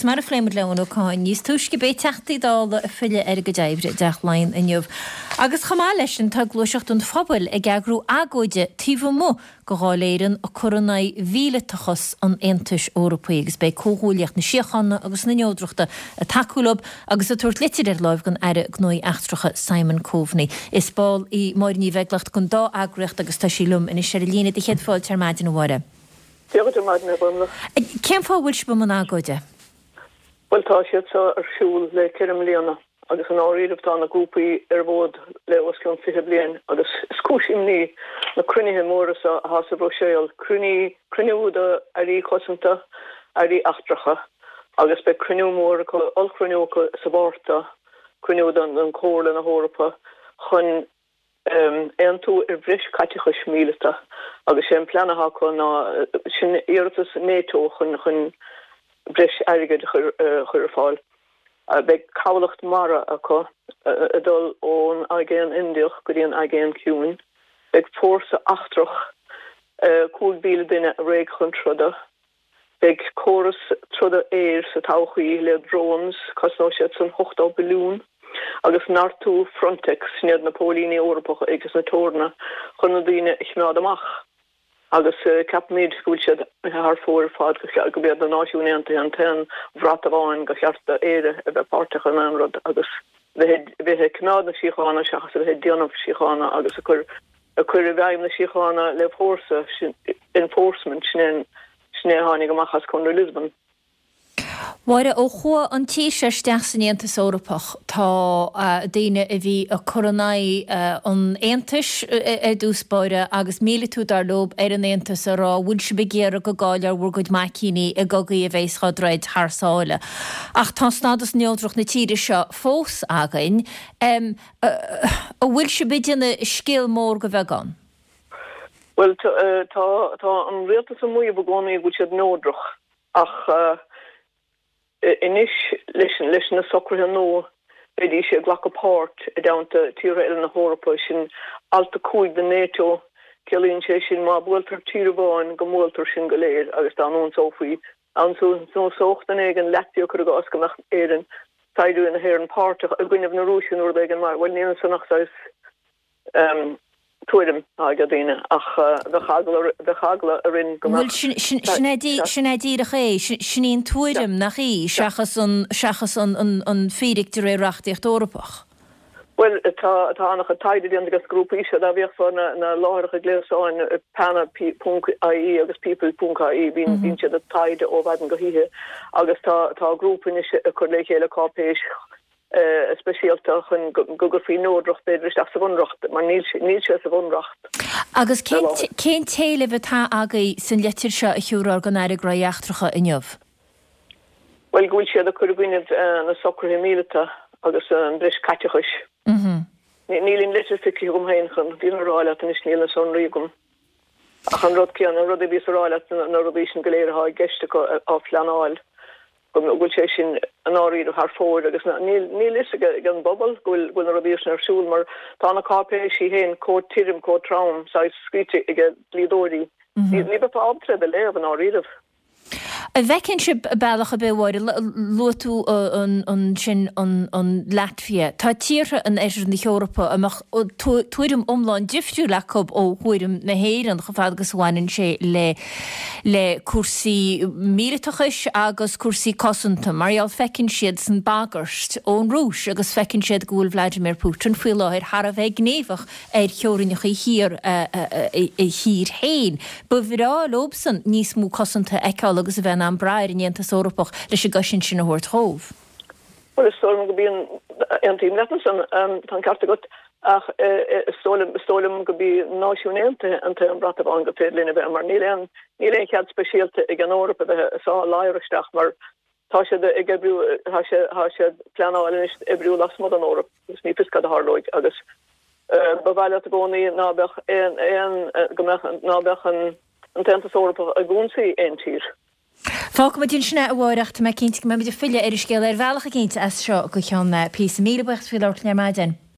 mar a fléimid lein óáin, níos túisce bé teachtaí dála a fiile ar go déimhre deachlein inniuh. Agus chamá leis an tá glúiseacht an phobail ag agrú agóide tíomh mó go gáléireann a coronaí mhíletachas an Aontais Eorpaíogus bei cóhúlaíocht na siochanna agus na neodreachta a takeúlab agus a tuairt litir ar láimh gan aire gnóí achtracha Simon Coveney. Is báil í mair ní bheaglacht gon dá agraíocht agus tá sí lum in is lína de cheadfáil tar maidin bhre. Ceim fáhfuil se bu man agóide? Well, tá siad ar siúl le 4 milliúna agus an áíomh tá na grúpaí ar bhód le oscail 5 bliain agus scúisim ní na crunithe móras a hása bhséil cruniúda a rí cosanta a rí achtracha agus be cruniú mór olcruniú sa bhárta cruniúda an cóla na Eorpa chun an tú ar bhris caitecha smíleta agus sé planatha chun sin iartas NATO chun bris airgid chur fáil. Beg cawlacht mara aco adol ón agéan indioch go dtíon agéan ciúin. Beg fórsa achtrach cúl bíle duine réig chun troda. Beg chorus troda sa tauchaí le drones cos nó siad san 8 bilún. Agus nartú Frontex snead na pólíní Eorpach agus na tórna chun na dtíine chmeád amach. Agus capméid gúil siad haar fór fád go bead na náisiúnta an ten bhrata bháin go chearta éire a bheith páirteach an anrad agus bheitthe cnád na síochána seachas a bheith déanamh síochána agus a chur a bheim na síochána le fórsa enforcement sné hánig amachchas chun Lisbon. Waire ó chua an tíise steach san Aontais Eorpach tá daine a bhí a coronaí an Aontais dúspáire agus míle dar lob ar an Aontais a rá bhfuil se begéar go gáilear bhfuil goid maicíní a gogaí a bhééis chadráid thsáile. Ach tá snádas neodroch na tíre seo fós againn a bhfuil se bidianna scéal mór go bheith gan? Well, tá an réaltas a muo bhgánaí bhfuil siad nódroch ach inis leis na socrthe nó beidir sé ghlacha páirt a damta tíre eile na Eorpa sin alta cúig de NATO ceilíonn sé sin má bhfuiltar tíre bháin go múltar sin go léir agus tá nón sófaí an nó sóchtan ag an Latvia chu go osca nach éan taidú in na hhéir an páirteach a gcuineh na Rúsin úr ag an mar bhfuil níon san nachsáis tuairim a daine ach de chagla a rinn go sinnédí a ché sinníon tuairim nach í seachas an fíriictar é reachtaíocht Eorpach. Well, tá annach a taide agus grúpa ise a bhíoh fan na láiricha gléasáin pana.ai agus people.ai bín siad a taide ó bhadan go hithe agus tá grúpa is a chur le chéile cápéis spesialta chun gogur fí nódrocht beidir sa bhunracht, mar níl sé sa bhunracht. Agus cén téile bheit tá agaí san letir seo a chiúrá gan air graíachtracha inniuh? Well, gúil siad a churbhuiineh na socrthe míleta agus an bris caiteachis. Nílín litir fici gom héin chun bhíon ráile an is níl na son rígum. Ach an rud cean an rud a bhís ráile na rudéisisin go léirtha geiste á fleanáil. Gúil sé sin an áíú haar fór agus níl is gan bobbal gúil na rudéisisin ar siúil mar tá na cápéis sí héin có tírim có tram sa scríte ige blidóí. Ní be ábtre de léir an áíh. A bhecinn si bailach a bhhair lotú an sin an Latvia. Tá tíre an éidir na Eorpa amach tuairim omláin difriú lecob ó chuirim na héireann go fád agus bhhainn sé le cuasaí míletachais agus cuasaí cosanta marall fecinn siad san bagart ón Rúis agus fecinn siad gúil Vladimir Putin faoi láthir har a bheith gnéomhach ar cheorinneach i hir héin. Ba bhírá lobsan níos mú cosanta eáil agus a bheith an brair in Aontais Eorpach leis a gasin sin a thuirt thómh. Well, is storm go bíon an tíim letansan tan carta got ach stolim go bí náisiúnéalta an an brata bháin go féadlína bheith mar níl éon chead speisialta ag an Eorpa bheith sá láiristeach mar tá sé ag ebrú há sé pleanáil ebrú lasmod an Eorpa gus ní piscad a hárlóid agus ba bhaile a gcónaí nábech nábech an Aontais Eorpa a gúnsaí éon tír. Fág ma dín sinna a bhaireachta me cinnte me idir fiile ar scéil ar bhealach a cinnte as seo go cheanna pí míle bucht fi leir near maidin.